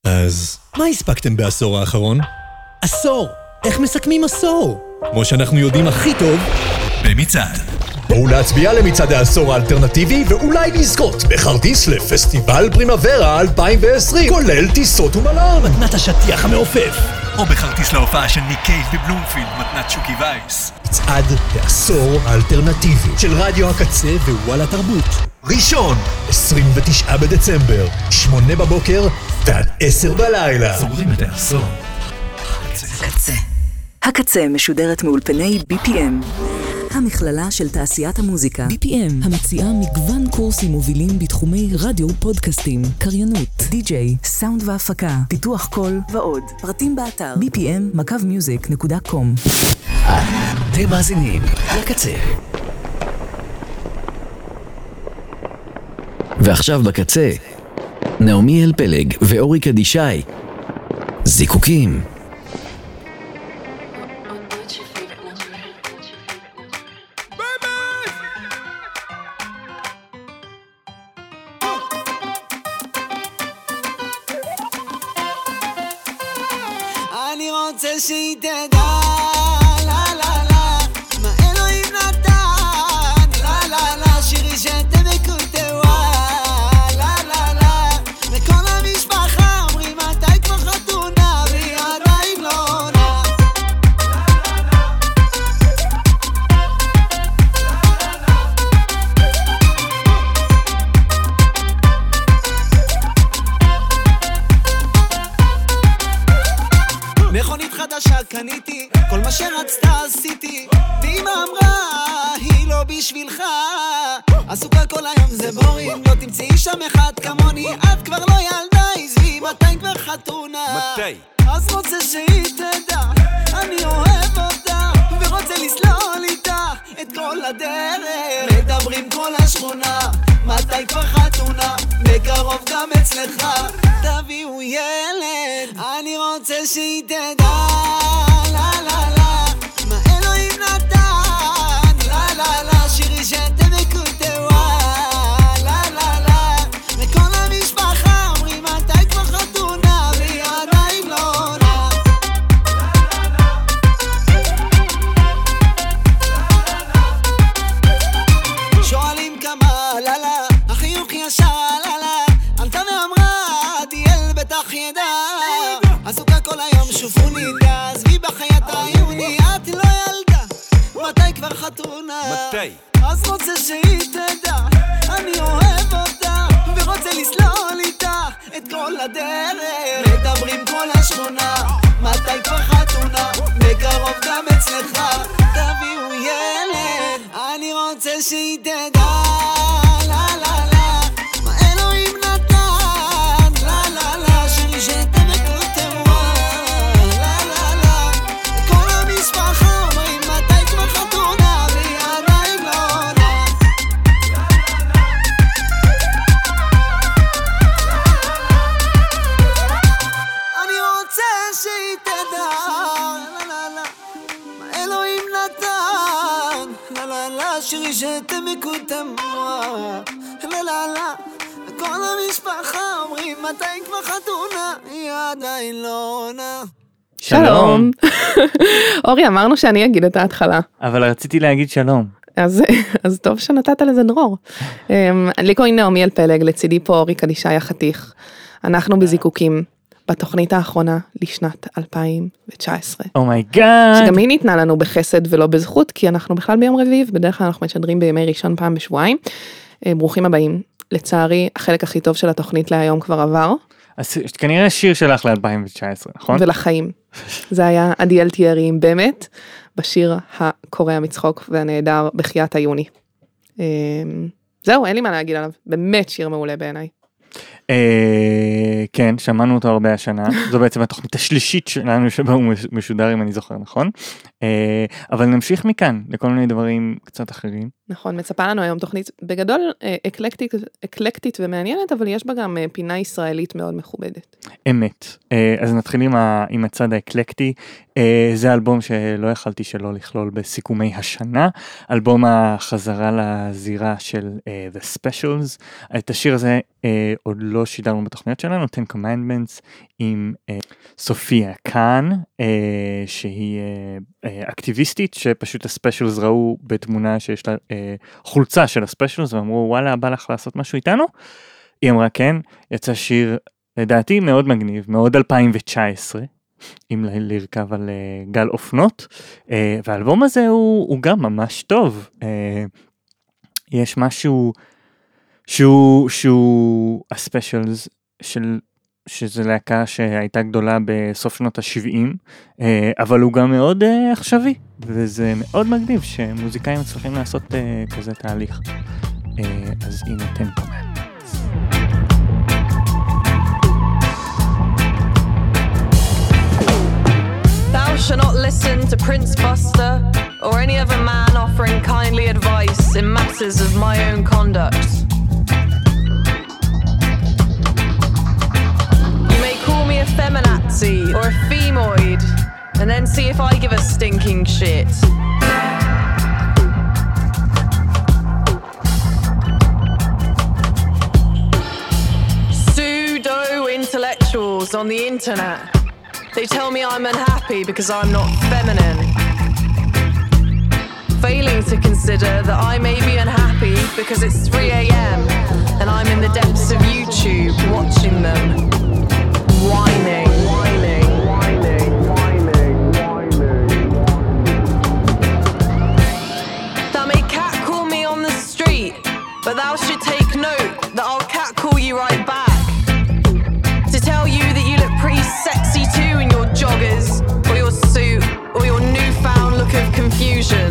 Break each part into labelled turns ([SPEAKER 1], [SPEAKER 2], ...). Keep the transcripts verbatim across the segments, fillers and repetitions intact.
[SPEAKER 1] אז מה הספקתם בעשור האחרון? עשור! איך מסכמים עשור? כמו שאנחנו יודעים הכי טוב, במצעד. בואו להצביע למצעד העשור האלטרנטיבי ואולי לזכות בכרטיס לפסטיבל פרימוורה אלפיים ועשרים, כולל טיסות ומלון, מתנת השטיח המעופף, או בכרטיס להופעה של ניק קייב בבלומפילד, מתנת שוקי וייס. מצעד העשור האלטרנטיבי של רדיו הקצה ווואלה תרבות. ראשון, עשרים ותשעה בדצמבר, שמונה בבוקר ועד עשר בלילה. סוגרים את העשור.
[SPEAKER 2] הקצה. הקצה משודרת מאולפני בי פי אם. המכללה של תעשיית המוזיקה. בי פי אם, המציעה מגוון קורסים מובילים בתחומי רדיו, פודקאסטים, קריינות, די-ג'יי, סאונד והפקה, פיתוח קול ועוד. פרטים באתר בי פי אם מקו מיוזיק נקודה קום.
[SPEAKER 3] אתם מאזינים לקצה. ועכשיו בקצה, נעמי אלפלג ואורי קדישאי. זיקוקים.
[SPEAKER 4] אני רוצה שהיא תדע, לה לה לה, מה אלוהים נתן, לה לה לה, שירי שתבקו תווה, לה לה לה, וכל המשפחה אומרים מתי כבר חתונה, והיא עדיין לא עונה. מכונית חדשה קניתי, כל מה שרצתה עשיתי, ואמא אמרה, היא לא בשבילך. עסוקה כל היום זה בורים, לא תמצאי שם אחד כמוני, את כבר לא ילדה, עזבי, מתי כבר חתונה? מתי? אז רוצה שהיא תדע, אני אוהב אותה, ורוצה לסלול איתה את כל הדרך. מדברים כל השכונה, מתי כבר חתונה? בקרוב גם אצלך, תביאו ילד. אני רוצה שהיא תדע, לה לה לה, מה אלוהים נתן, לה לה לה, שירי שתבקו תווה, לה לה לה, וכל המשפחה אומרים מתי כבר חתונה, והיא עדיין לא עונה. שואלים כמה לה לה, החיוך ישר לה לה, עלתה ואמרה תיאל בטח ידע, עסוקה כל היום שופוני, עזבי בחיית העיוני, את לא ילדה, מתי כבר חתונה? מתי? אז רוצה שהיא תדע, אני אוהב אותה, ורוצה לסלול איתה את כל הדרך. מדברים כל השכונה, מתי כבר חתונה? בקרוב גם אצלך, תביאו ילד. אני רוצה שהיא תדע, לה לה לה, מה אלוהים נתן, לה לה לה, שירי שתבקו תווה, לה לה לה, וכל המשפחה אומרים מתי כבר חתונה, והיא עדיין לא עונה. אני רוצה שהיא תדע, לה לה לה, מה אלוהים נתן, לה לה לה, שירי שתבקו תווה, לה לה לה, וכל המשפחה אומרים מתי כבר חתונה, היא עדיין לא עונה.
[SPEAKER 5] שלום. אורי, אמרנו שאני אגיד את ההתחלה.
[SPEAKER 6] אבל רציתי להגיד שלום.
[SPEAKER 5] אז, אז טוב שנתת לזה דרור. לי קוראים נעמי אלפלג, לצידי פה אורי קדישאי החתיך. אנחנו בזיקוקים, בתוכנית האחרונה לשנת אלפיים תשע עשרה.
[SPEAKER 6] אומייגאד.
[SPEAKER 5] שגם היא ניתנה לנו בחסד ולא בזכות, כי אנחנו בכלל ביום רביעי, בדרך כלל אנחנו משדרים בימי ראשון פעם בשבועיים. ברוכים הבאים. לצערי, החלק הכי טוב של התוכנית להיום כבר עבר.
[SPEAKER 6] אז כנראה שיר שלך ל-אלפיים תשע עשרה, נכון?
[SPEAKER 5] ולחיים. זה היה עדי אלתיירי, באמת, בשיר הקורע מצחוק והנהדר בחיית היוני. זהו, אין לי מה להגיד עליו. באמת שיר מעולה בעיניי.
[SPEAKER 6] כן, שמענו אותו הרבה השנה. זו בעצם התוכנית השלישית שלנו שבה הוא משודר, אם אני זוכר נכון. אבל נמשיך מכאן לכל מיני דברים קצת אחרים.
[SPEAKER 5] נכון, מצפה לנו היום תוכנית בגדול אקלקטית, אקלקטית ומעניינת, אבל יש בה גם פינה ישראלית מאוד מכובדת.
[SPEAKER 6] אמת. אז נתחיל עם, ה, עם הצד האקלקטי. זה אלבום שלא יכלתי שלא לכלול בסיכומי השנה, אלבום החזרה לזירה של uh, The Specials. את השיר הזה uh, עוד לא שידרנו בתוכניות שלנו, Ten Commandments, עם uh, סופיה קאן, uh, שהיא uh, uh, אקטיביסטית, שפשוט הספיישלס ראו בתמונה שיש לה uh, חולצה של הספיישלס, ואמרו וואלה, בא לך לעשות משהו איתנו? היא אמרה כן, יצא שיר לדעתי מאוד מגניב, מאוד אלפיים תשע עשרה, אם לרכב על uh, גל אופנות, uh, והאלבום הזה הוא, הוא גם ממש טוב. Uh, יש משהו שהוא, שהוא הספיישלס של, שזה להקה שהייתה גדולה בסוף שנות ה-שבעים, uh, אבל הוא גם מאוד uh, עכשווי, וזה מאוד מגניב שמוזיקאים צריכים לעשות uh, כזה תהליך. Uh, אז הנה Ten Commandments.
[SPEAKER 7] Thou shalt not listen to Prince Buster or any other man offering kindly advice in matters of my own conduct. You may call me a feminazi or a femoid, and then see if I give a stinking shit. Pseudo-intellectuals on the internet. They tell me I'm unhappy because I'm not feminine. Failing to consider that I may be unhappy because it's three a.m. and I'm in the depths of YouTube watching them whining, whining, whining, whining, whining. Thou may catcall me on the street, but thou should take note that I'll catcall you right back. To tell you that you look pretty sexy too in your joggers, or your suit, or your newfound look of confusion.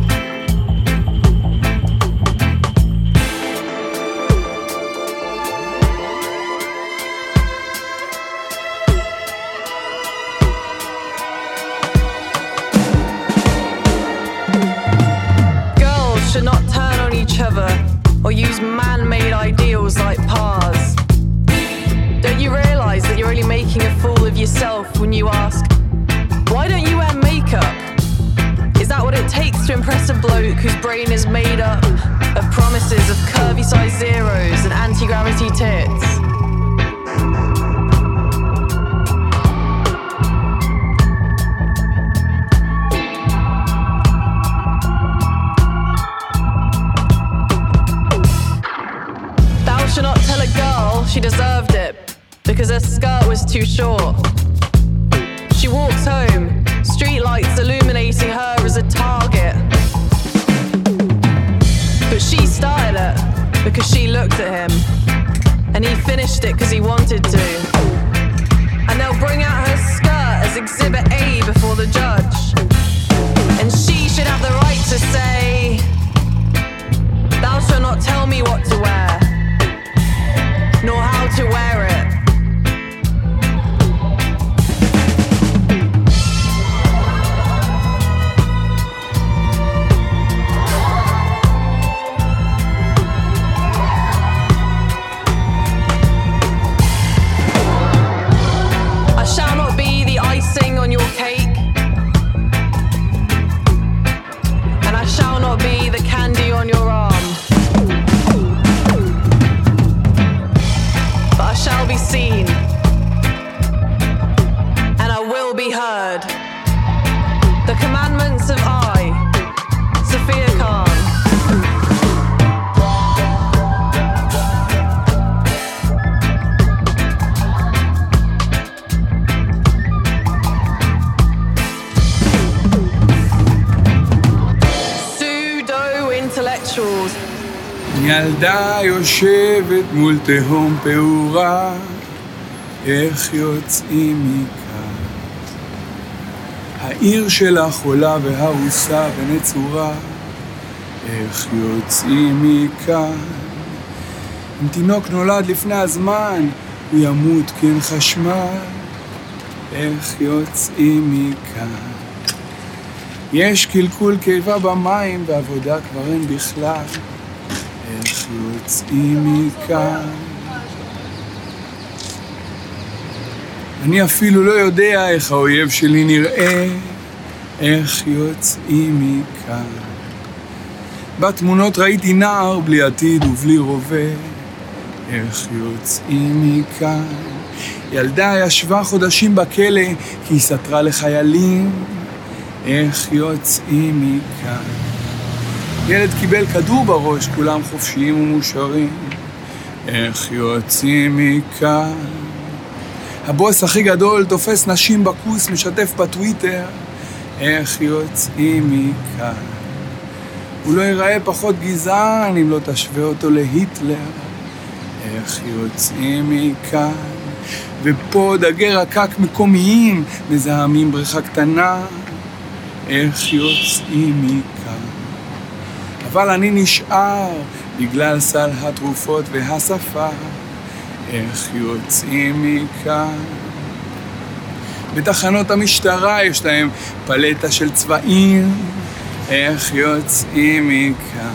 [SPEAKER 7] Girls should not turn on each other, or use man-made ideals like pars. Don't you realize that you're only making a fool of yourself when you ask, why don't you wear makeup? Is that what it takes to impress a bloke whose brain is made up of promises of curvy size zeros and anti-gravity tits? Thou shalt not tell a girl she deserved it because her skirt was too short. She walks home, streetlights illuminating her as a target. But she started it because she looked at him, and he finished it because he wanted to. And they'll bring out her skirt as Exhibit A before the judge. And she should have the right to say, thou shalt not tell me what to wear, nor how to wear it. On your cake, and I shall not be the candy on your arm, but I shall be seen, and I will be heard. The commandments of I, Sophia Khan.
[SPEAKER 8] ילדה יושבת מול תהום פעורה, איך יוצאים מכאן? העיר שלה חולה והרוסה ונצורה, איך יוצאים מכאן? אם תינוק נולד לפני הזמן, הוא ימות כי אין חשמל, איך יוצאים מכאן? יש קלקול קיבה במים ועבודה כבר אין בכלל. איך יוצאים מכאן? אני אפילו לא יודע איך האויב שלי נראה. איך יוצאים מכאן? בתמונות ראיתי נער בלי עתיד ובלי רובה. איך יוצאים מכאן? ילדה ישבה חודשים בכלא כי היא סתרה לחיילים. איך יוצאים מכאן? ילד קיבל כדור בראש, כולם חופשיים ומושרים. איך יוצאים מכאן? הבוס הכי גדול תופס נשים בקוס, משתף בטוויטר. איך יוצאים מכאן? הוא לא ייראה פחות גזען אם לא תשווה אותו להיטלר. איך יוצאים מכאן? ופה דגי רקק מקומיים מזהמים בריכה קטנה. איך יוצאים מכאן? אבל אני נשאר בגלל סל התרופות והשפה. איך יוצאים מכאן? בתחנות המשטרה יש להם פלטה של צבעים. איך יוצאים מכאן?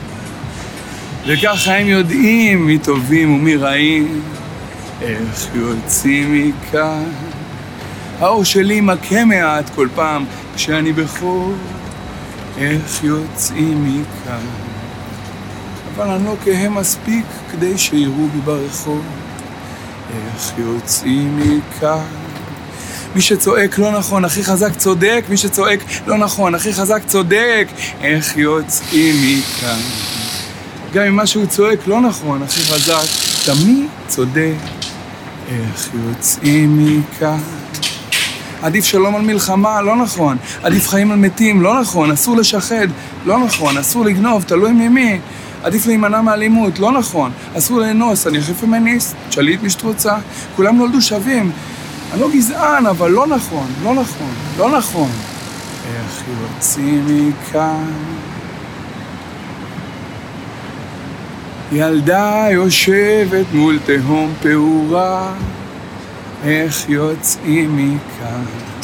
[SPEAKER 8] וככה הם יודעים מי טובים ומי רעים. איך יוצאים מכאן? האור שלי מכה מעט כל פעם כשאני בחור. איך יוצאים מכאן? אבל אני לא כהם מספיק כדי שיראו בי ברחוב. איך יוצאים מכאן? מי שצועק לא נכון, הכי חזק צודק. מי שצועק לא נכון, הכי חזק צודק. איך יוצאים מכאן? גם אם משהו צועק לא נכון, הכי חזק תמיד צודק. איך יוצאים מכאן? עדיף שלום על מלחמה, לא נכון. עדיף חיים על מתים, לא נכון. אסור לשחד, לא נכון. אסור לגנוב, תלוי ממי. עדיף להימנע מאלימות, לא נכון. אסור לאנוס, אני הכי פמיניסט, שליט משתרוצה. כולם נולדו שווים. אני לא גזען, אבל לא נכון, לא נכון, לא נכון. איך יוצאים מכאן? ילדה יושבת מול תהום פעורה. איך יוצאים מכאן?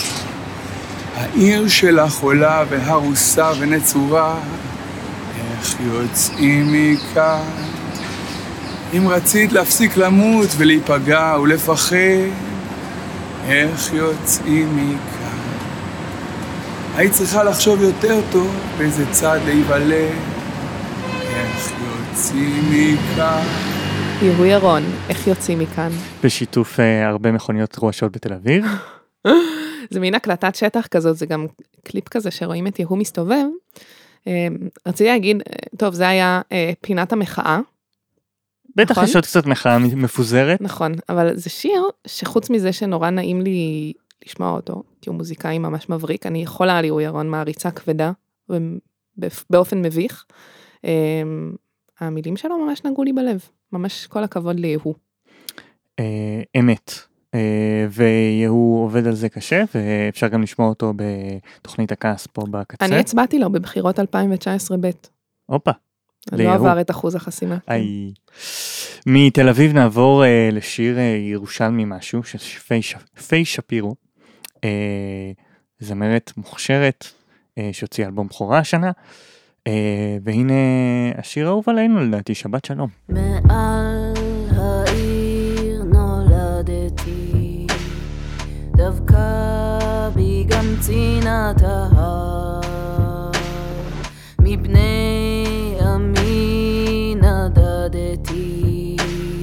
[SPEAKER 8] העיר שלה חולה והרוסה ונצורה. איך יוצאים מכאן? אם רצית להפסיק למות ולהיפגע ולפחד, איך יוצאים מכאן? היית צריכה לחשוב יותר טוב באיזה צד להיוולד. איך יוצאים מכאן?
[SPEAKER 5] יהוא ירון, איך יוצאים מכאן?
[SPEAKER 6] בשיתוף uh, הרבה מכוניות רועשות בתל אביב.
[SPEAKER 5] זה מין הקלטת שטח כזאת, זה גם קליפ כזה שרואים את יהוא מסתובב. Uh, רציתי להגיד, טוב, זה היה uh, פינת המחאה.
[SPEAKER 6] בטח
[SPEAKER 5] נכון?
[SPEAKER 6] יש עוד קצת מחאה מפוזרת.
[SPEAKER 5] נכון, אבל זה שיר שחוץ מזה שנורא נעים לי לשמוע אותו, כי הוא מוזיקאי ממש מבריק, אני יכולה על יהוא ירון מעריצה כבדה, באופן מביך. Uh, המילים שלו ממש נגעו לי בלב. ממש כל הכבוד ליהוא.
[SPEAKER 6] אמת. ויהוא עובד על זה קשה, ואפשר גם לשמוע אותו בתוכנית הכעס פה בקצה.
[SPEAKER 5] אני הצבעתי לו בבחירות אלפיים תשע עשרה ב'.
[SPEAKER 6] אופה.
[SPEAKER 5] לא עבר את אחוז החסימה.
[SPEAKER 6] מתל אביב נעבור לשיר ירושלמי משהו, של פי שפירו. זמרת מוכשרת, שהוציא אלבום בכורה השנה. Uh, והנה השיר האהוב עלינו לדעתי, שבת שלום.
[SPEAKER 9] מעל העיר נולדתי, דווקא בי גם צינת ההר, מבני עמי נדדתי,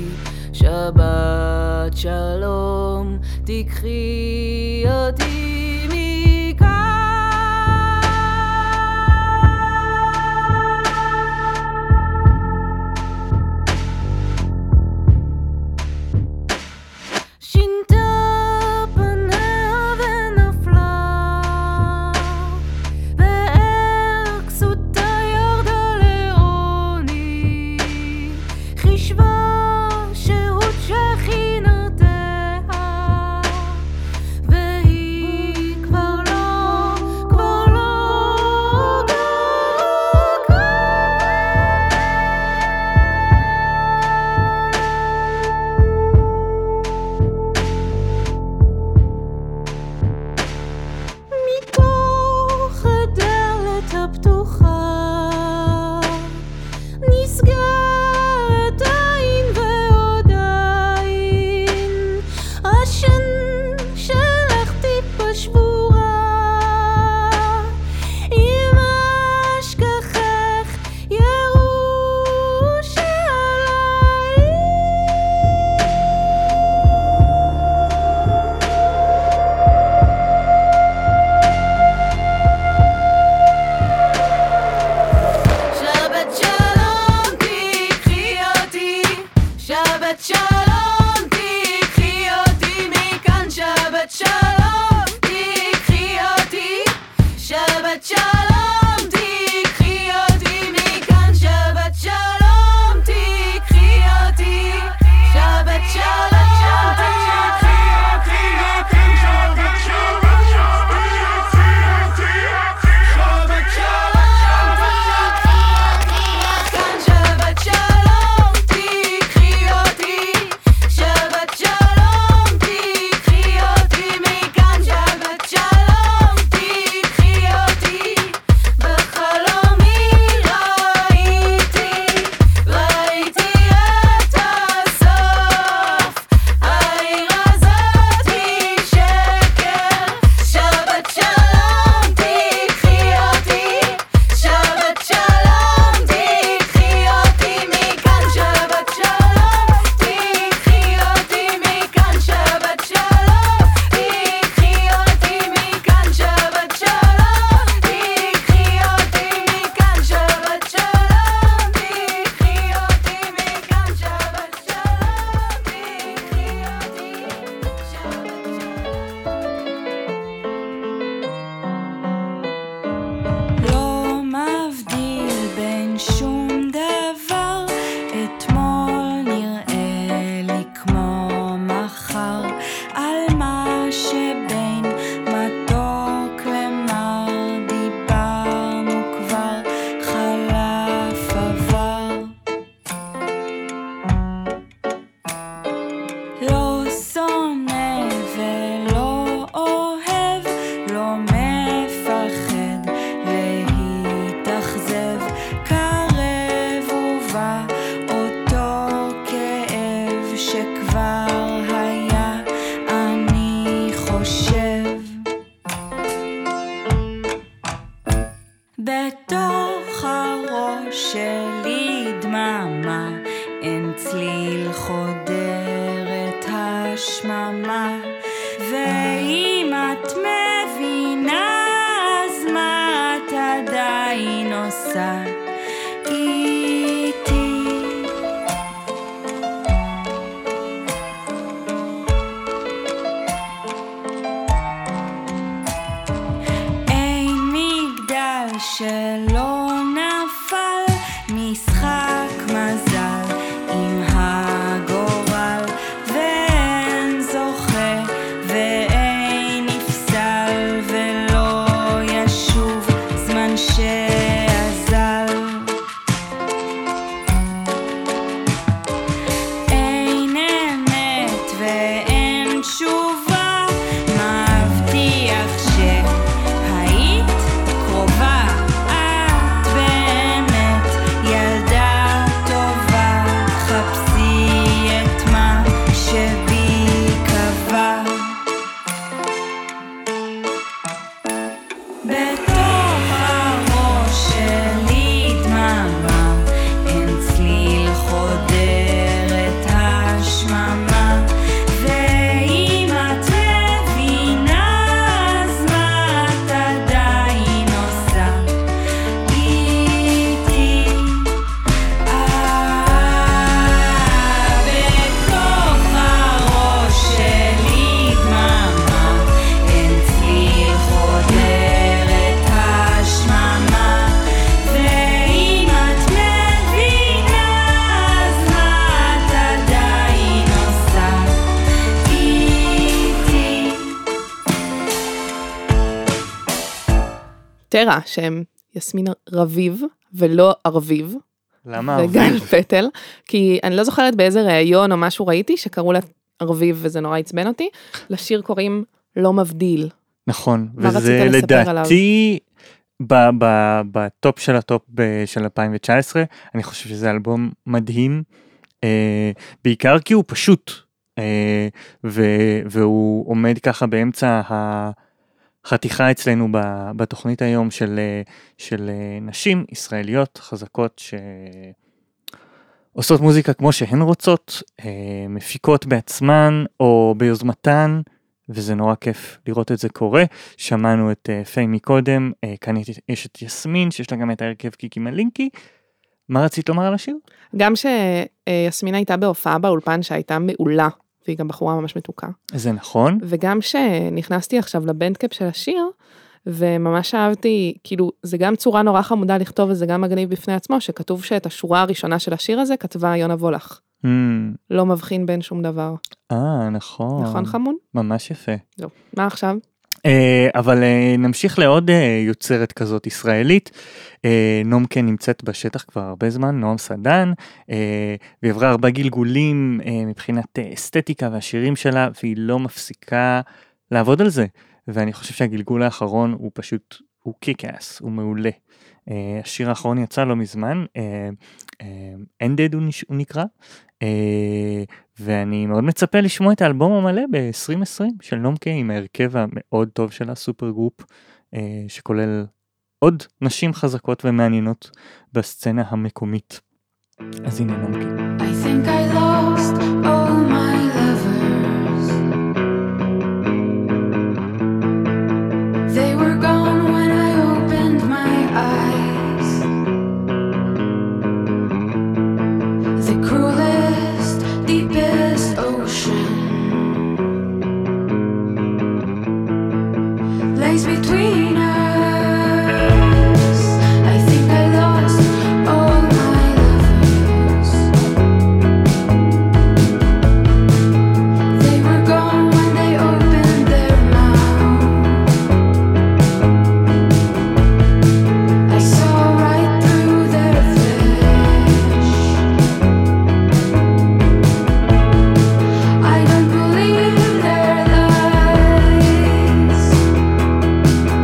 [SPEAKER 9] שבת שלום תקחי אותי. והיא
[SPEAKER 10] שלא נפל משחק מזל עם הגורל ואין זוכה ואין נפסל ולא ישוב זמן שעזל אין אמת ואין תשובה מבטיח שהיית קרובה את באמת ילדה טובה חפשי את מה שבי קבע בתוך הראש שלי דממה אין צליל חודר את השממה ואם את מבינה אז מה את עדיין עושה איתי אה בתוך הראש שלי דממה אין צליל חודר את השממה ואם את מבינה אז מה את עדיין עושה איתי
[SPEAKER 5] טרה, שהם יסמין רביב ולא ארביב,
[SPEAKER 6] למה
[SPEAKER 5] וגל
[SPEAKER 6] ארביב?
[SPEAKER 5] פטל, כי אני לא זוכרת באיזה ראיון או משהו ראיתי שקראו לה ארביב וזה נורא עצבן אותי, לשיר קוראים לא מבדיל.
[SPEAKER 6] נכון,
[SPEAKER 5] מה
[SPEAKER 6] וזה
[SPEAKER 5] רצית לספר עליו?
[SPEAKER 6] לדעתי ב- ב- בטופ של הטופ ב- של אלפיים תשע עשרה, אני חושב שזה אלבום מדהים, אה, בעיקר כי הוא פשוט, אה, ו- והוא עומד ככה באמצע החתיכה אצלנו ב- בתוכנית היום של, אה, של אה, נשים ישראליות חזקות שעושות מוזיקה כמו שהן רוצות, אה, מפיקות בעצמן או ביוזמתן, וזה נורא כיף לראות את זה קורה. שמענו את uh, פיי מקודם, uh, כאן יש את יסמין, שיש לה גם את ההרכב קיקי מלינקי. מה רצית לומר על השיר?
[SPEAKER 5] גם שיסמין הייתה בהופעה באולפן שהייתה מעולה, והיא גם בחורה ממש מתוקה.
[SPEAKER 6] זה נכון.
[SPEAKER 5] וגם שנכנסתי עכשיו לבנדקאפ של השיר, וממש אהבתי, כאילו, זה גם צורה נורא חמודה לכתוב, וזה גם מגניב בפני עצמו, שכתוב שאת השורה הראשונה של השיר הזה, כתבה יונה וולך.
[SPEAKER 6] Mm.
[SPEAKER 5] לא מבחין בין שום דבר.
[SPEAKER 6] אה, נכון.
[SPEAKER 5] נכון חמון?
[SPEAKER 6] ממש יפה.
[SPEAKER 5] זהו. מה עכשיו?
[SPEAKER 6] Uh, אבל uh, נמשיך לעוד uh, יוצרת כזאת ישראלית. uh, נומקה נמצאת בשטח כבר הרבה זמן, נועם סדן, uh, והיא עברה הרבה גלגולים uh, מבחינת uh, אסתטיקה והשירים שלה, והיא לא מפסיקה לעבוד על זה. ואני חושב שהגלגול האחרון הוא פשוט, הוא קיק-אס, הוא מעולה. Uh, השיר האחרון יצא לא מזמן, uh, uh, Ended הוא, נש... הוא נקרא, uh, ואני מאוד מצפה לשמוע את האלבום המלא ב-עשרים עשרים של נומקה, עם ההרכב המאוד טוב שלה, סופר גרופ, uh, שכולל עוד נשים חזקות ומעניינות בסצנה המקומית. אז הנה נומקה.
[SPEAKER 10] I think I lost all my lovers. They were gone when I opened my eyes. The cruelest, deepest ocean lays between us. I think I lost all my lovers. They were gone when they opened their mouth. I saw right through their flesh. I don't believe their lies.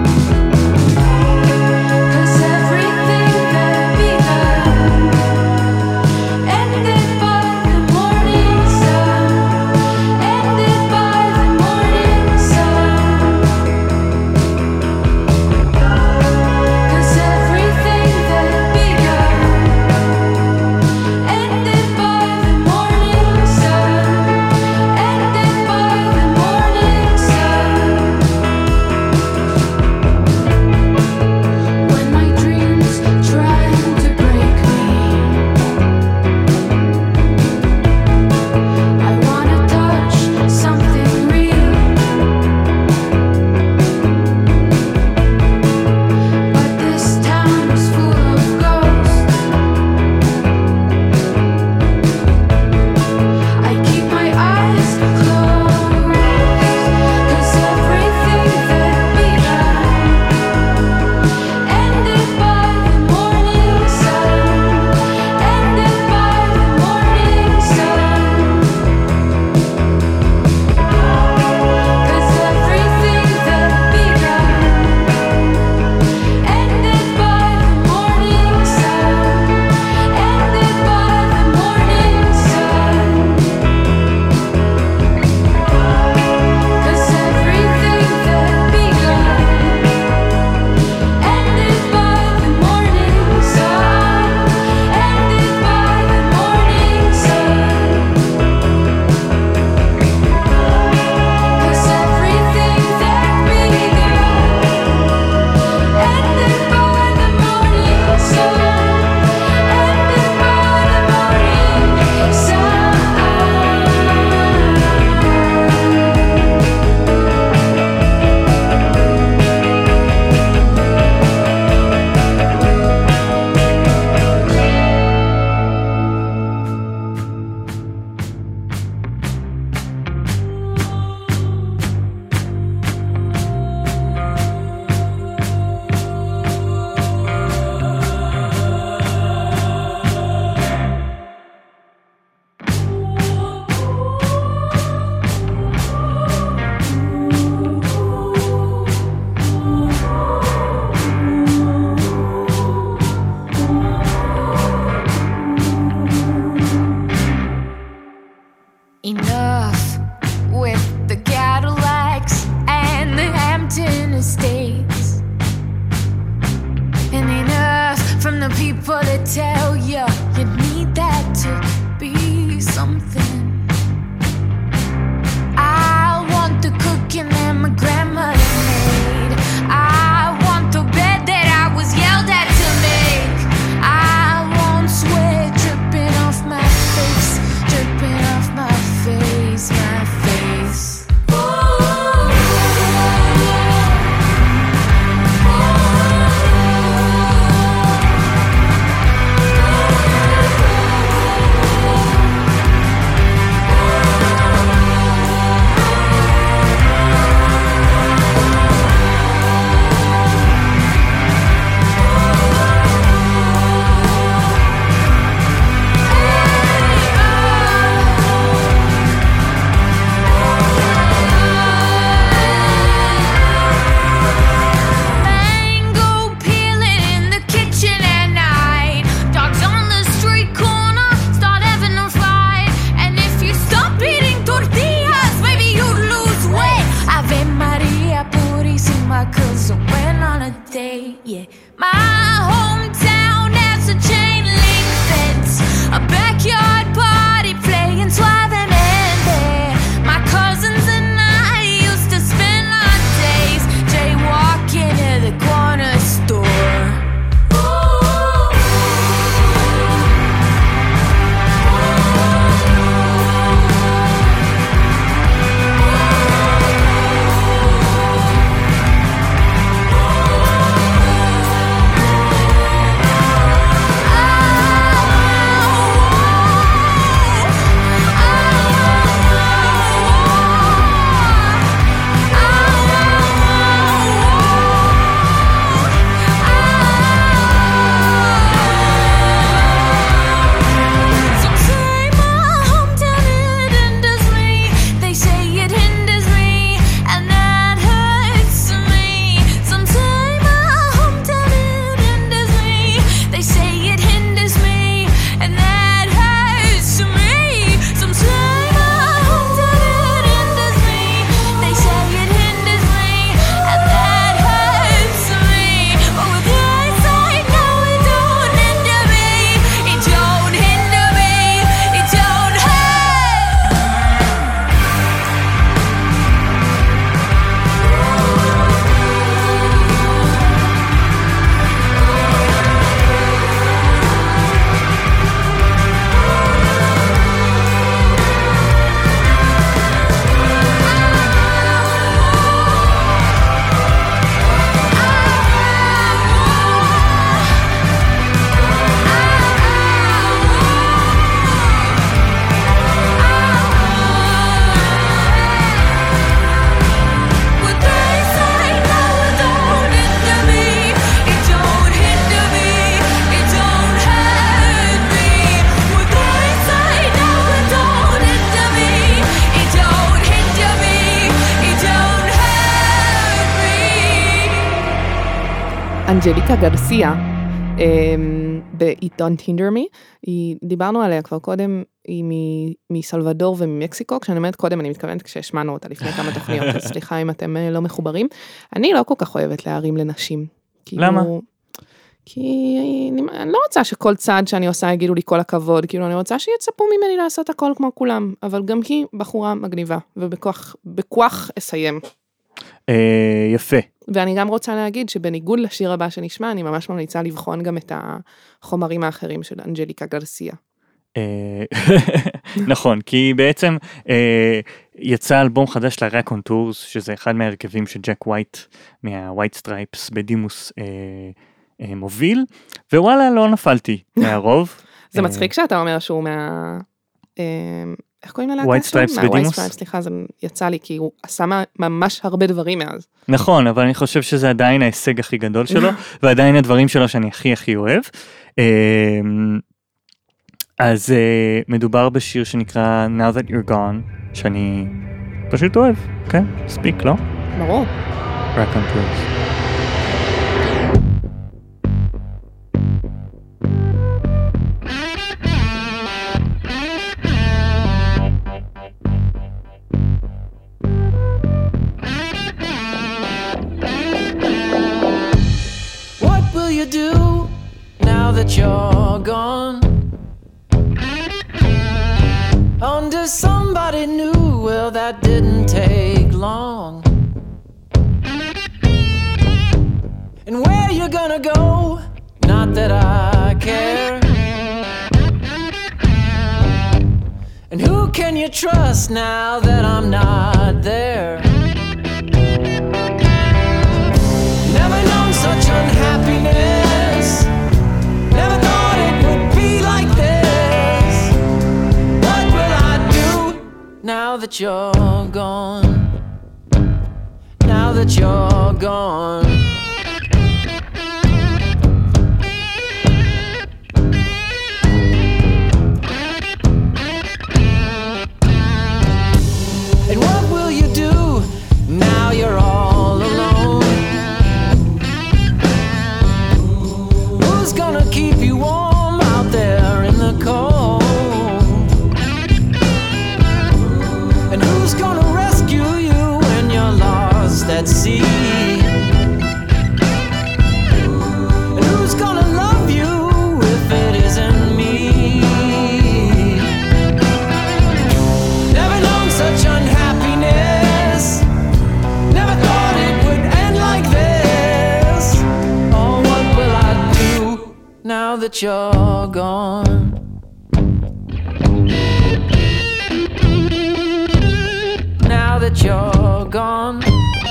[SPEAKER 5] אנג'ליקה גרסיה, ב-It Don't Hinder Me, היא, דיברנו עליה כבר קודם, היא מסלבדור וממקסיקו, כשאני אומרת קודם, אני מתכוונת כששמענו אותה לפני כמה תוכניות, אז סליחה אם אתם לא מחוברים. אני לא כל כך אוהבת להרים לנשים.
[SPEAKER 6] למה?
[SPEAKER 5] כי אני לא רוצה שכל צעד שאני עושה יגידו לי כל הכבוד, כאילו אני רוצה שיצפו ממני לעשות הכל כמו כולם, אבל גם היא בחורה מגניבה, ובכוח בכוח אסיים.
[SPEAKER 6] יפה.
[SPEAKER 5] ואני גם רוצה להגיד שבניגוד לשיר הבא שנשמע, אני ממש ממליצה לבחון גם את החומרים האחרים של אנג'ליקה גרסיה.
[SPEAKER 6] נכון, כי בעצם יצא אלבום חדש ל-Raconteurs, שזה אחד מהרכבים שג'ק ווייט, מה-White Stripes בדימוס מוביל, ווואלה לא נפלתי מהרוב.
[SPEAKER 5] זה מצחיק שאתה אומר שהוא מה... איך קוראים לה?
[SPEAKER 6] White Stripes בדימוס?
[SPEAKER 5] סליחה, זה יצא לי, כי הוא עשה ממש הרבה דברים מאז.
[SPEAKER 6] נכון, אבל אני חושב שזה עדיין ההישג הכי גדול שלו, ועדיין הדברים שלו שאני הכי הכי אוהב. אז מדובר בשיר שנקרא Now That You're Gone, שאני פשוט אוהב, כן? ספיק, לא?
[SPEAKER 5] ברור.
[SPEAKER 6] Raconteurs.
[SPEAKER 11] Do now that you're gone under somebody new, well that didn't take long. And where you gonna go, not that I care. And who can you trust now that I'm not there? Never known such unhappiness, never thought it would be like this. What will I do now that you're gone? Now that you're gone. And what will you do now you're all alone? Gonna keep you warm out there in the cold? And who's gonna rescue you when you're lost at sea? And who's gonna love you if it isn't me? Never known such unhappiness, never thought it would end like this. Oh, what will I do now that you're gone? Now that you're gone.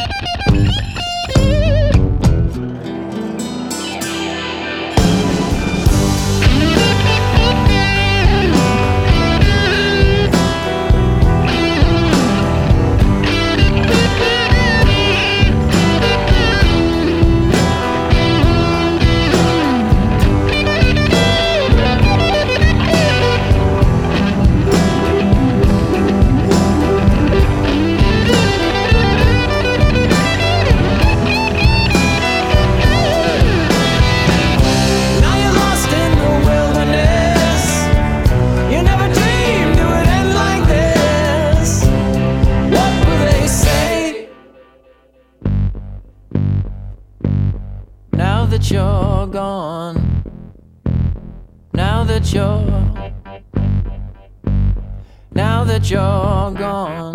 [SPEAKER 11] You're gone. Now that you're Now that you're gone.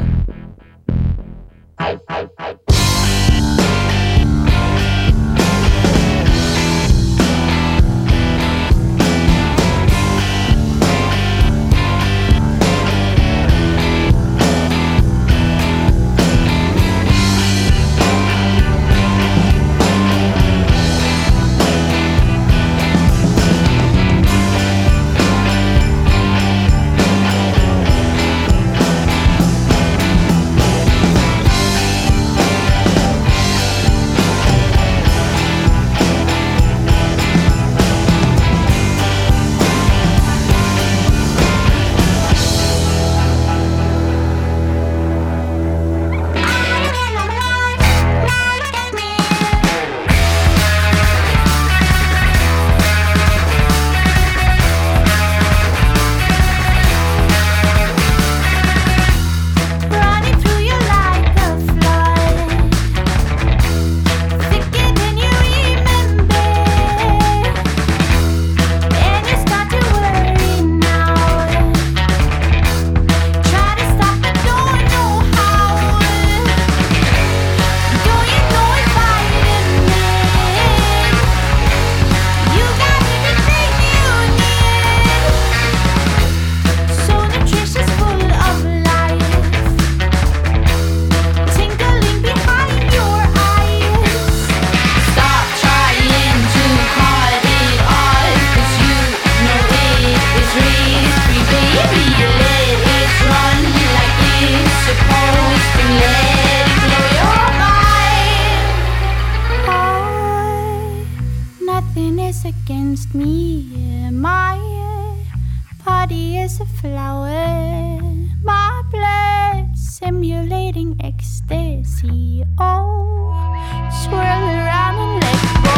[SPEAKER 12] against me. Yeah, my body is a flower. My blood simulating ecstasy. Oh, swirl around and let go.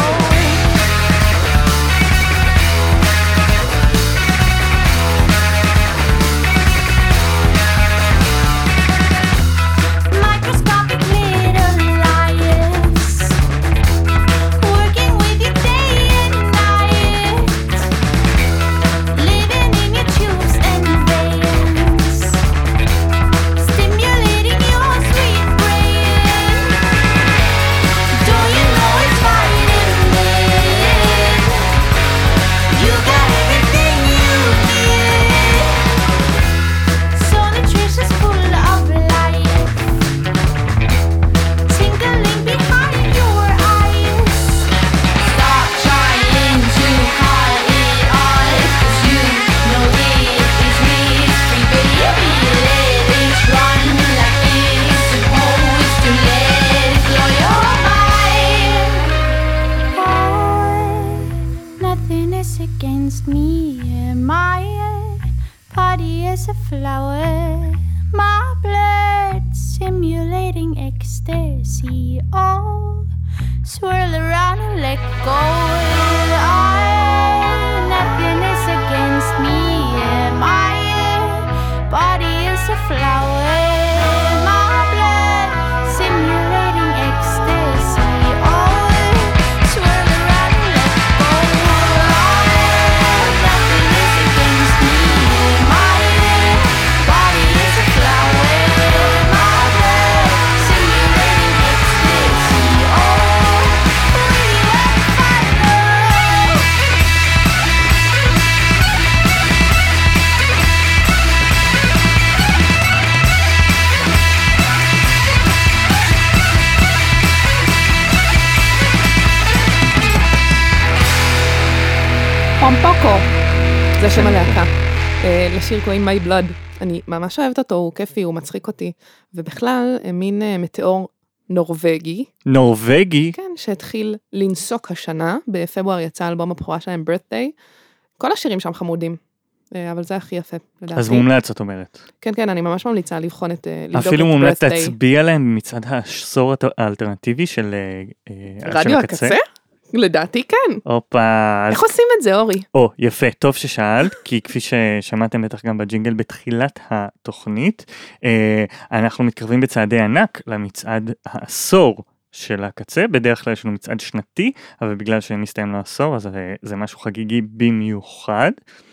[SPEAKER 12] Microscopic little liars, working with you day and night, living in your tubes and veins, stimulating your sweet brain. Don't you know it's fighting men? You got everything you need, so nutritious, full of life, tingling behind your eyes. Stop trying to hide it all, 'cause you know it is mystery, baby. Let it run like it's supposed to. Let it blow your mind. Oh, nothing is against me. My body is a flower. My blood simulating ecstasy. Oh, swirl around and let go. I, nothing is against me. My body is a flower. My blood simulating ecstasy. Oh, swirl around and let go. I, nothing is against me. My body is a flower. My blood simulating ecstasy. Oh,
[SPEAKER 5] פומפוקו, זה שם הלהקה. אה, לשיר קוראים My Blood. אני ממש אוהבת אותו, הוא כיפי, הוא מצחיק אותי. ובכלל, מין אה, מטאור נורווגי.
[SPEAKER 6] נורווגי?
[SPEAKER 5] כן, שהתחיל לנסוק השנה. בפברואר יצא אלבום הבכורה שלהם, Birthday. כל השירים שם חמודים. אה, אבל זה הכי יפה, לדעתי.
[SPEAKER 6] אז מומלץ, את אומרת.
[SPEAKER 5] כן, כן, אני ממש ממליצה לבחון את... אה, לבדוק
[SPEAKER 6] אפילו
[SPEAKER 5] את
[SPEAKER 6] מומלץ
[SPEAKER 5] Birthday.
[SPEAKER 6] תצביע להם מצד העשור האלטרנטיבי של אה, של
[SPEAKER 5] רדיו הקצה? לדעתי כן.
[SPEAKER 6] אופה.
[SPEAKER 5] איך עושים את זה, אורי?
[SPEAKER 6] או, יפה, טוב ששאלת, כי כפי ששמעתם בטח גם בג'ינגל בתחילת התוכנית, אה, אנחנו מתקרבים בצעדי ענק למצעד העשור של הקצה, בדרך כלל יש לנו מצעד שנתי, אבל בגלל שמסתיים לו עשור, אז זה, זה משהו חגיגי במיוחד.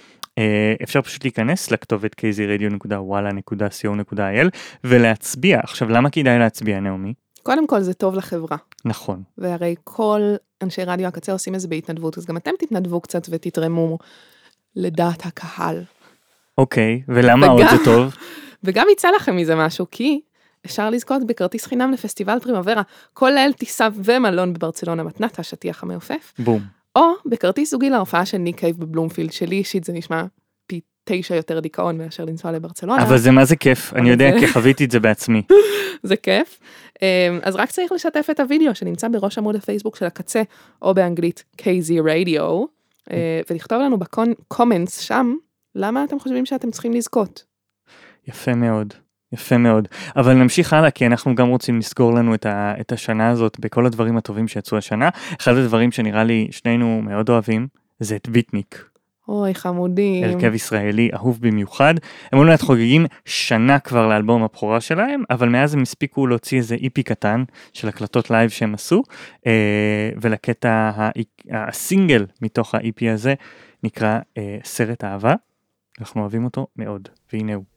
[SPEAKER 6] אה, אפשר פשוט להיכנס לכתובת קי זי רדיו נקודה וואלה נקודה סי או נקודה איי אל ולהצביע. עכשיו, למה כדאי להצביע, נעמי?
[SPEAKER 5] קודם כל זה טוב לחברה.
[SPEAKER 6] נכון.
[SPEAKER 5] והרי כל אנשי רדיו הקצה עושים את זה בהתנדבות, אז גם אתם תתנדבו קצת ותתרמו לדעת הקהל.
[SPEAKER 6] אוקיי, ולמה עוד זה טוב?
[SPEAKER 5] וגם יצא לכם מזה משהו, כי אפשר לזכות בכרטיס חינם לפסטיבל פרימוורה, כולל טיסה ומלון בברצלונה מתנת, השטיח המעופף.
[SPEAKER 6] בום.
[SPEAKER 5] או בכרטיס זוגי להופעה של ניק קייב בבלומפילד, שלי אישית זה נשמע פי תשע יותר דיכאון מאשר לנסוע לברצלונה.
[SPEAKER 6] אבל זה מה זה כיף, אני יודע כי חוויתי את זה בעצמי.
[SPEAKER 5] זה כיף. אז רק צריך לשתף את הוידאו שנמצא בראש עמוד הפייסבוק של הקצה, או באנגלית קי זי רדיו, ולכתוב לנו בקומנטס שם, למה אתם חושבים שאתם צריכים לזכות?
[SPEAKER 6] יפה מאוד, יפה מאוד. אבל נמשיך הלאה, כי אנחנו גם רוצים לסגור לנו את, ה, את השנה הזאת, בכל הדברים הטובים שיצאו השנה. אחד הדברים שנראה לי שנינו מאוד אוהבים, זה את ביטניק.
[SPEAKER 5] אוי, חמודים.
[SPEAKER 6] הרכב ישראלי, אהוב במיוחד. הם אולי חוגגים שנה כבר לאלבום הבכורה שלהם, אבל מאז הם הספיקו להוציא איזה איפי קטן של הקלטות לייב שהם עשו, ולקטע הסינגל מתוך האיפי הזה נקרא סרט אהבה. אנחנו אוהבים אותו מאוד, והנה הוא.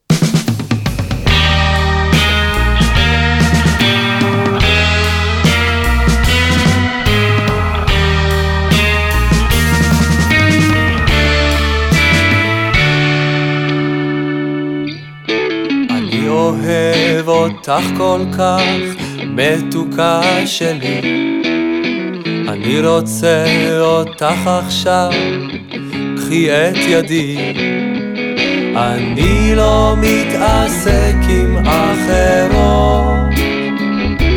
[SPEAKER 13] אני אוהב אותך כל כך, מתוקה שלי, אני רוצה אותך עכשיו, קחי את ידי, אני לא מתעסק עם אחרות,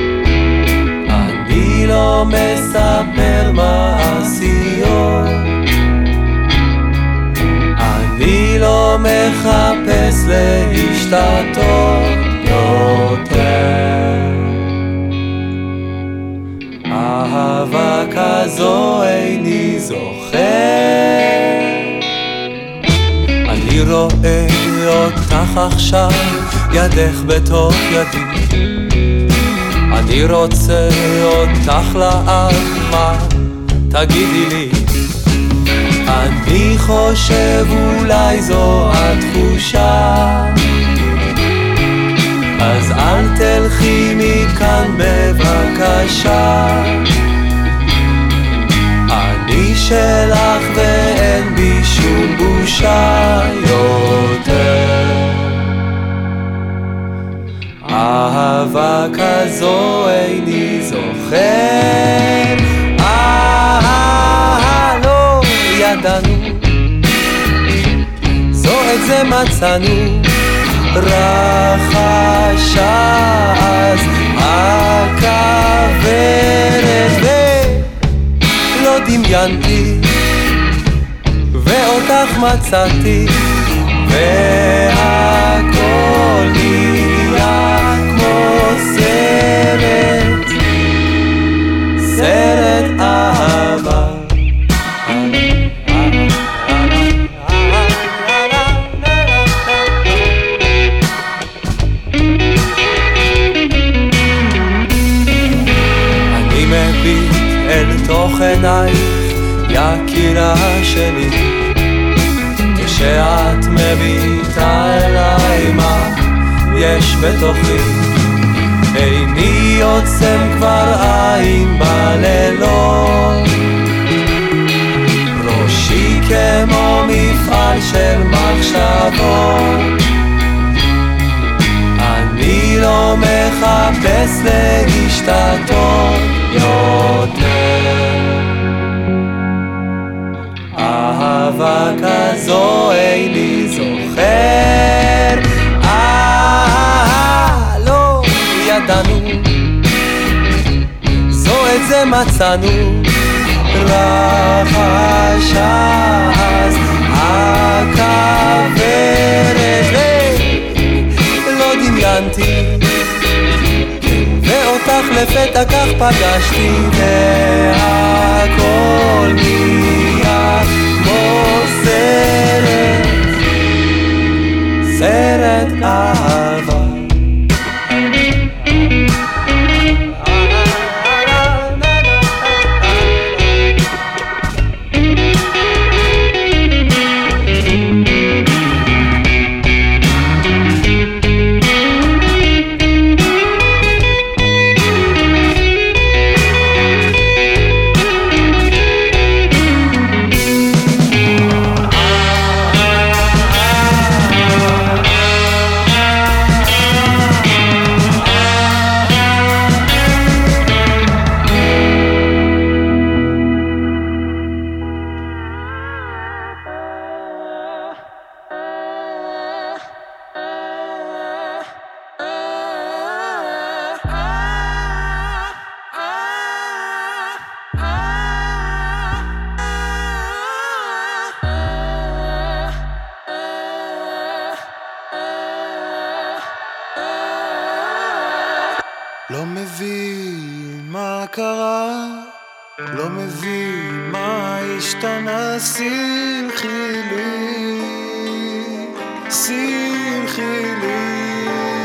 [SPEAKER 13] אני לא מספר מעשיות, מחפש להשתתות יותר. אהבה כזו איני זוכר. אני רואה אותך עכשיו, ידך בתוך ידי. אני רוצה אותך לעד, מה תגידי לי? אני חושב אולי זו התחושה, אז אל תלכי מכאן בבקשה. אני שלך ואין בי שום בושה יותר. אהבה כזו איני זוכר. אה, לא ידענו, זו את זה מצאנו. רחשה אז הכוורת ולא דמיינתי, ואותך מצאתי, והכל נהיה כמו סרט, סרט אהבה. אני מביט אל תוך עינייך, יקירה שלי, כשאת מביטה אליי, מה יש בתוכי? איני עוצם כבר עין בלילות, ראשי כמו מפעל של מחשבות. אני לא מחפש להשתתות יותר. אהבה כזו איני זוכר. אה, לא ידענו, זו את זה מצאנו. רחשה אז הכוורת ולא דמיינתי, ואותך לפתע כך פגשתי, והכל נהיה כמו סרט, סרט אהבה.
[SPEAKER 8] לא מבין מה קרה, לא מבין מה השתנה. סלחי לי, סלחי לי,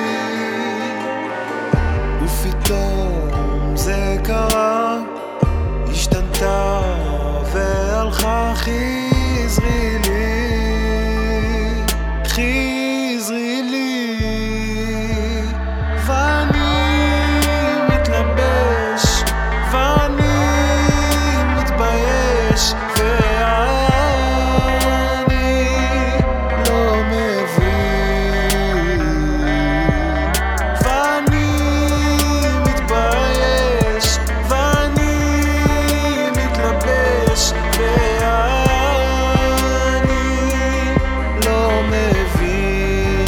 [SPEAKER 8] ופתאום זה קרה, השתנתה והלכה. חזרי לי, חזרי לי, ואני מתלבש ואני מתבייש, ואני לא מבין, ואני מתבייש ואני מתלבש, ואני לא מבין.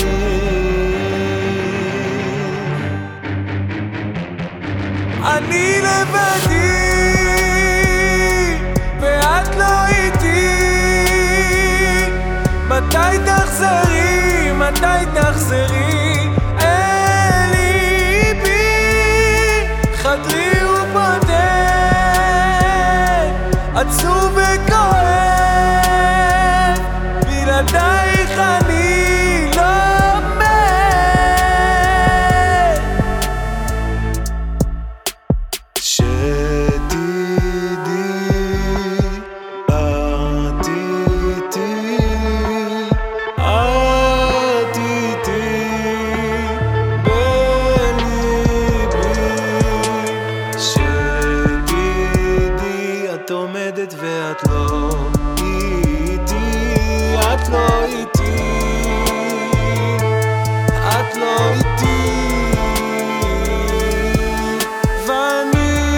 [SPEAKER 8] אני לבדי ואת לא איתי, מתי תחזרי?
[SPEAKER 13] מתי תחזרי אל ליבי, חדרי ובודד, עצוב וכואב, בלעדייך אני לא מת. שתדעי את איתי, את איתי בליבי, שתדעי את עומדת ואת לא איתי, את לא איתי, את לא איתי, ואני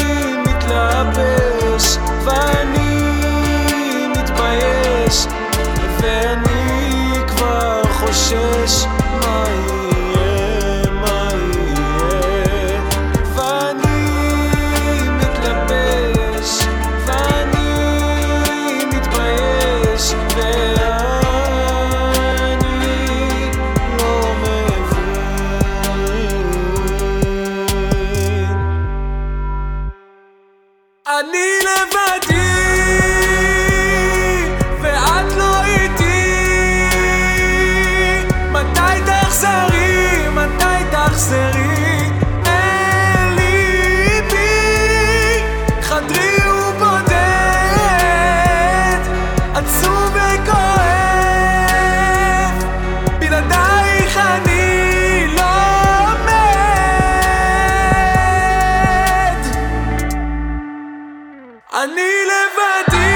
[SPEAKER 13] מתלבש ואני מתבייש ואני כבר חושש מה יהיה, מה יהיה, ואני מתלבש ואני מתבייש ואני לא מבין. אני לבדי ואת לא איתי, מתי תחזרי, מתי תחזרי אל ליבי, חדרי ובודד, עצוב וכואב, בלעדייך אני לא מת. אני לבדי.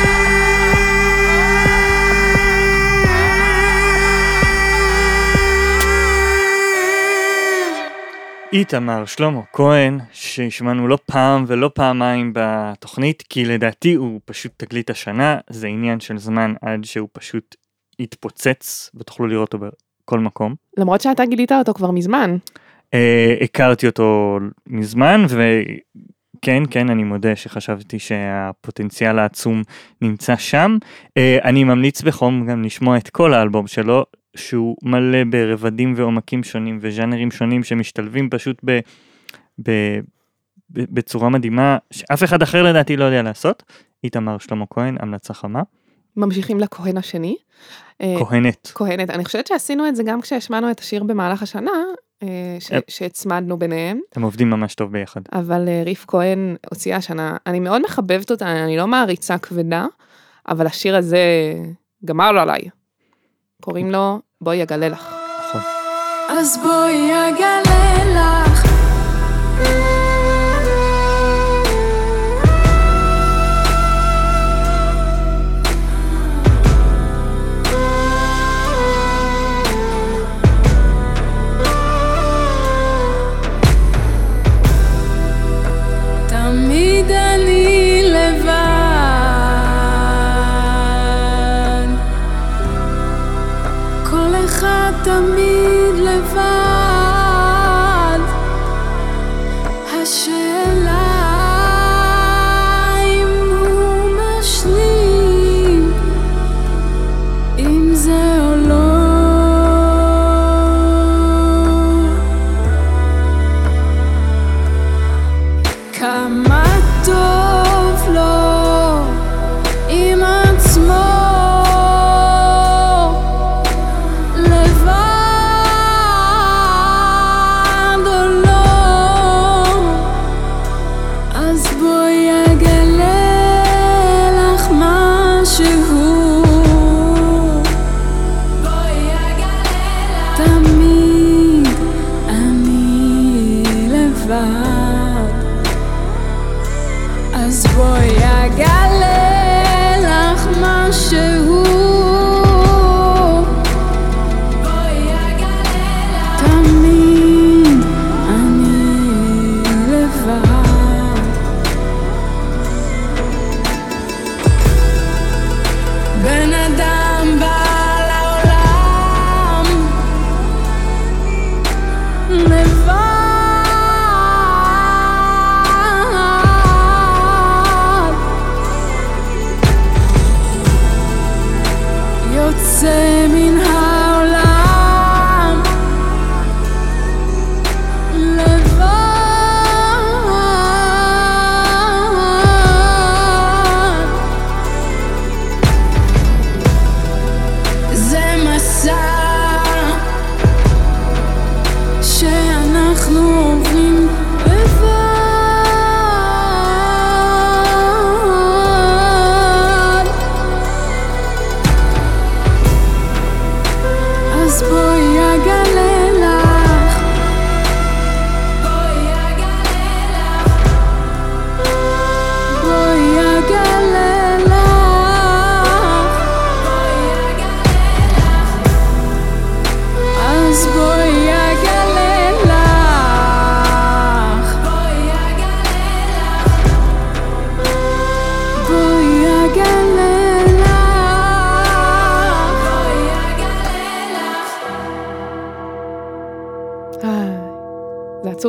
[SPEAKER 6] איתמר שלמה כהן, שהשמענו לא פעם ולא פעמיים בתוכנית, כי לדעתי הוא פשוט תגלית השנה, זה עניין של זמן עד שהוא פשוט יתפוצץ, ותוכלו לראות אותו בכל מקום.
[SPEAKER 5] למרות שאתה גילית אותו כבר מזמן.
[SPEAKER 6] אה, הכרתי אותו מזמן, וכן, כן, אני מודה שחשבתי שהפוטנציאל העצום נמצא שם. אה, אני ממליץ בחום גם לשמוע את כל האלבום שלו, שהוא מלא ברבדים ועומקים שונים וז'אנרים שונים שמשתלבים פשוט ב, ב, ב, בצורה מדהימה, שאף אחד אחר לדעתי לא יודע לעשות. איתמר שלמה כהן, המלצה חמה.
[SPEAKER 5] ממשיכים לכהן השני.
[SPEAKER 6] כהנת.
[SPEAKER 5] כהנת. אני חושבת שעשינו את זה גם כשהשמענו את השיר במהלך השנה, ש, שהצמדנו ביניהם.
[SPEAKER 6] הם עובדים ממש טוב ביחד.
[SPEAKER 5] אבל ריף כהן הוציאה השנה, אני מאוד מחבבת אותה, אני לא מעריצה כבדה, אבל השיר הזה גמר לו עליי. קוראים לו בואי אגלה לך.
[SPEAKER 6] נכון.
[SPEAKER 10] אז בואי אגלה לך תמיד אני לבד, כל אחד תמיד לבד, השאלה אם הוא משלים עם זה או לא. כמה טוב לו עם עצמו לבד או לא. אז בואי אגלה לך משהו, בואי אגלה לך תמיד אני לבד. אז בואי אגלה לך משהו, בואי אגלה לך תמיד אני לבד. בן אדם בא לעולם לבד,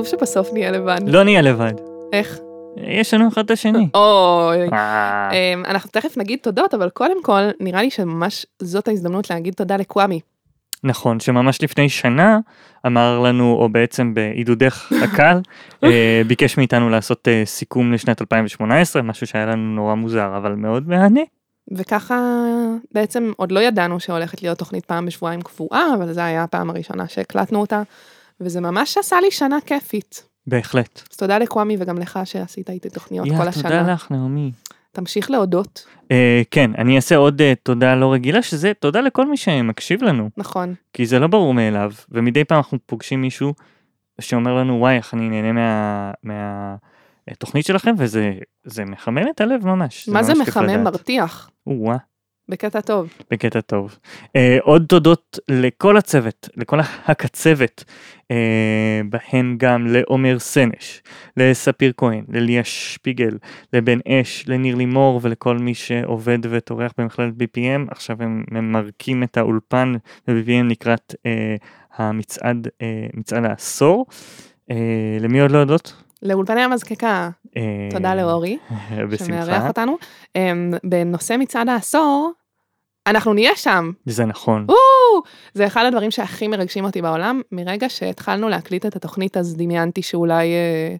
[SPEAKER 5] שבסוף נהיה לבד.
[SPEAKER 6] לא נהיה לבד.
[SPEAKER 5] איך?
[SPEAKER 6] יש לנו אחד את השני.
[SPEAKER 5] אוי. אנחנו תכף נגיד תודות, אבל קודם כל, נראה לי שממש זאת ההזדמנות להגיד תודה לקוואמי.
[SPEAKER 6] נכון, שממש לפני שנה אמר לנו, או בעצם בעידודך הקל, ביקש מאיתנו לעשות סיכום לשנת אלפיים שמונה עשרה, משהו שהיה לנו נורא מוזר, אבל מאוד מהנה.
[SPEAKER 5] וככה בעצם עוד לא ידענו שהולכת להיות תוכנית פעם בשבועיים קבועה, אבל זו הייתה הפעם הראשונה שהקלטנו אותה, וזה ממש עשה לי שנה כיפית.
[SPEAKER 6] בהחלט.
[SPEAKER 5] אז תודה לקוואמי וגם לך שעשית איתי תוכניות
[SPEAKER 6] יא,
[SPEAKER 5] כל השנה.
[SPEAKER 6] תודה לך, נעמי.
[SPEAKER 5] תמשיך להודות.
[SPEAKER 6] Uh, כן, אני אעשה עוד uh, תודה לא רגילה, שזה תודה לכל מי שמקשיב לנו.
[SPEAKER 5] נכון.
[SPEAKER 6] כי זה לא ברור מאליו, ומדי פעם אנחנו פוגשים מישהו שאומר לנו, וואי, איך אני נהנה מה... מה... תוכנית שלכם, וזה זה מחמם את הלב ממש.
[SPEAKER 5] מה זה, זה מחמם? מרתיח.
[SPEAKER 6] וואה.
[SPEAKER 5] בקטע טוב.
[SPEAKER 6] בקטע טוב. Uh, עוד תודות לכל הצוות, לכל הקצוות, uh, בהן גם לעומר סנש, לספיר כהן, לליה שפיגל, לבן אש, לניר לימור, ולכל מי שעובד וטורח במכללת בי פי אם. עכשיו הם ממרקים את האולפן ב-בי פי אם לקראת uh, המצעד, uh, מצעד העשור. Uh, למי עוד לא יודעות?
[SPEAKER 5] לאולפני המזקקה, תודה לאורי, שמארח אותנו. בנושא מצעד העשור, אנחנו נהיה שם.
[SPEAKER 6] זה נכון.
[SPEAKER 5] זה אחד הדברים שהכי מרגשים אותי בעולם, מרגע שהתחלנו להקליט את התוכנית, אז דמיינתי שאולי,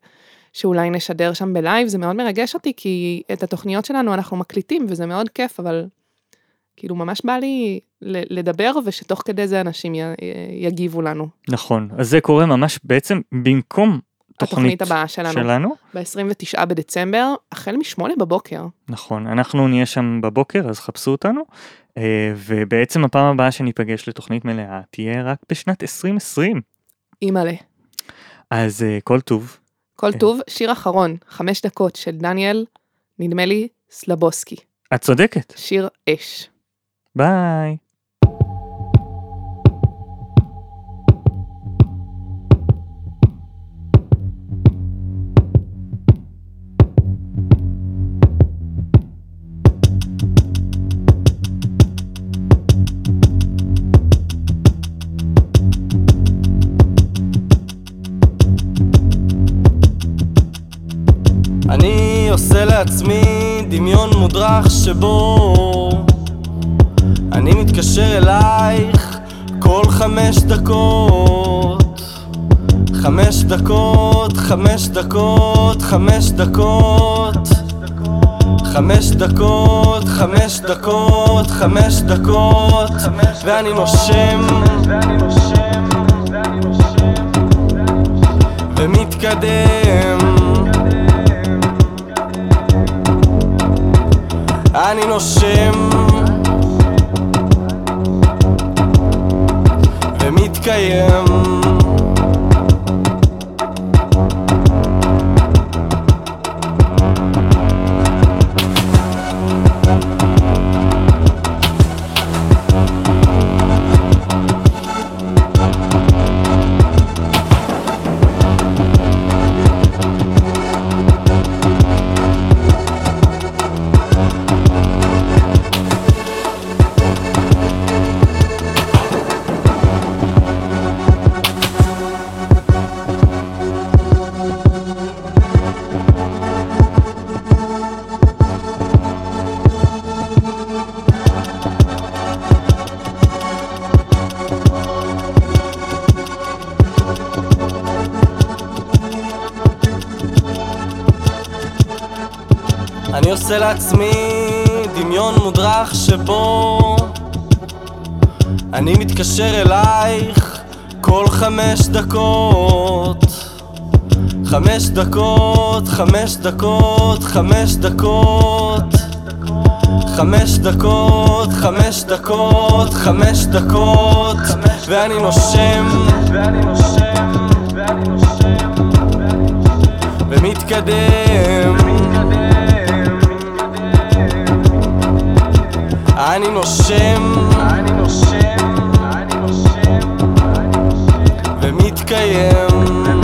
[SPEAKER 5] שאולי נשדר שם בלייב, זה מאוד מרגש אותי, כי את התוכניות שלנו אנחנו מקליטים, וזה מאוד כיף, אבל כאילו ממש בא לי לדבר, ושתוך כדי זה אנשים יגיבו לנו.
[SPEAKER 6] נכון, אז זה קורה ממש בעצם במקום,
[SPEAKER 5] התוכנית הבאה שלנו,
[SPEAKER 6] שלנו?
[SPEAKER 5] ב-עשרים ותשעה בדצמבר, החל משמונה בבוקר.
[SPEAKER 6] נכון, אנחנו נהיה שם בבוקר, אז חפשו אותנו, ובעצם הפעם הבאה שניפגש לתוכנית מלאה, תהיה רק בשנת עשרים עשרים.
[SPEAKER 5] אימאלה.
[SPEAKER 6] אז כל טוב.
[SPEAKER 5] כל טוב, שיר אחרון, חמש דקות של דניאל, נדמה לי, סלבוסקי.
[SPEAKER 6] את צודקת.
[SPEAKER 5] שיר אש.
[SPEAKER 6] ביי.
[SPEAKER 14] אני עושה לעצמי דמיון מודרך שבו אני מתקשר אלייך כל חמש דקות, חמש דקות, חמש דקות, חמש דקות, חמש דקות, חמש דקות, חמש דקות, ואני נושם ומתקדם, אני נושם ומתקיים. אני עושה לעצמי דמיון מודרך שבו אני מתקשר אלייך כל חמש דקות, חמש דקות, חמש דקות, חמש דקות, חמש דקות, חמש דקות, חמש דקות, ואני נושם ומתקדם, אני נושם ומתקיים.